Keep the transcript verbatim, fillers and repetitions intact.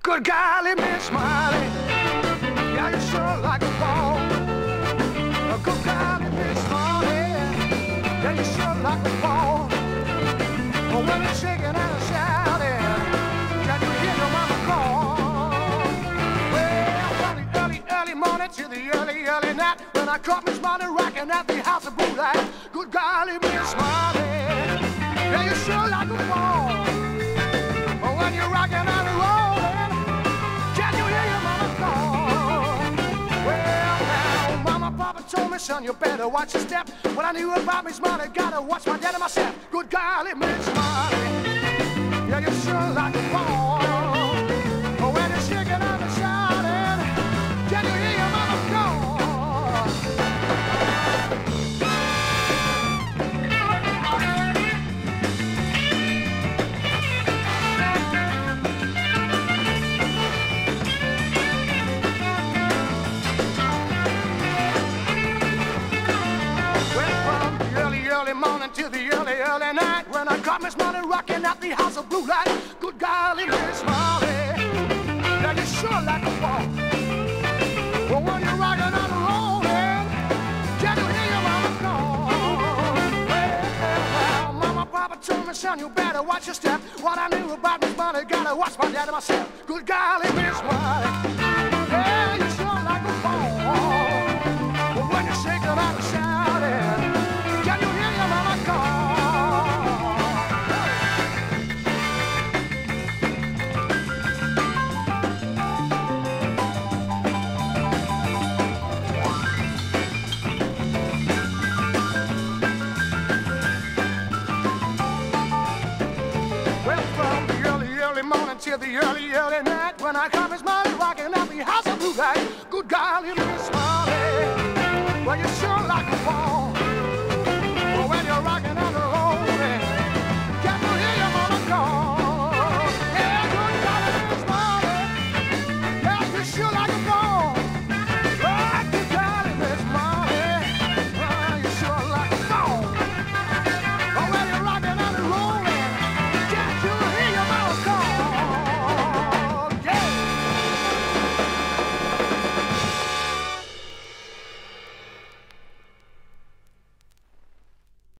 Good golly, Miss Smiley, yeah, you sure like a ball. Good golly, Miss Smiley, yeah, you sure like a ball. But when you're shaking and shouting, can you hear your mama call? Well, from the early, early morning to the early, early night, when I caught Miss Smiley rocking at the house of Blue Light. Good golly, Miss Smiley, yeah, you sure like a ball. But when you're rocking and rolling, can you hear your mama call? Well, now, Mama, Papa told me, son, you better watch your step. When I knew about Miss Smiley, gotta watch my dad and myself. Good golly, Miss Smiley, yeah, you sure like a ball. But when you're shaking and shouting, can you hear your mama call? Early morning till the early, early night, when I caught Miss Molly rocking at the house of Blue Light. Good golly, Miss Molly, yeah, you sure like a ball. Well, when you're rocking and rolling, can you hear your mama call? Well, Mama, Papa told me, son, you better watch your step. What I knew about Miss Molly, gotta watch my dad and myself. Good golly, Miss Molly, yeah, you sure like a ball. Well, when you're shaking and shouting, can you hear your mama call? Well, from the early, early morning till the early, early night, when I caught Miss Molly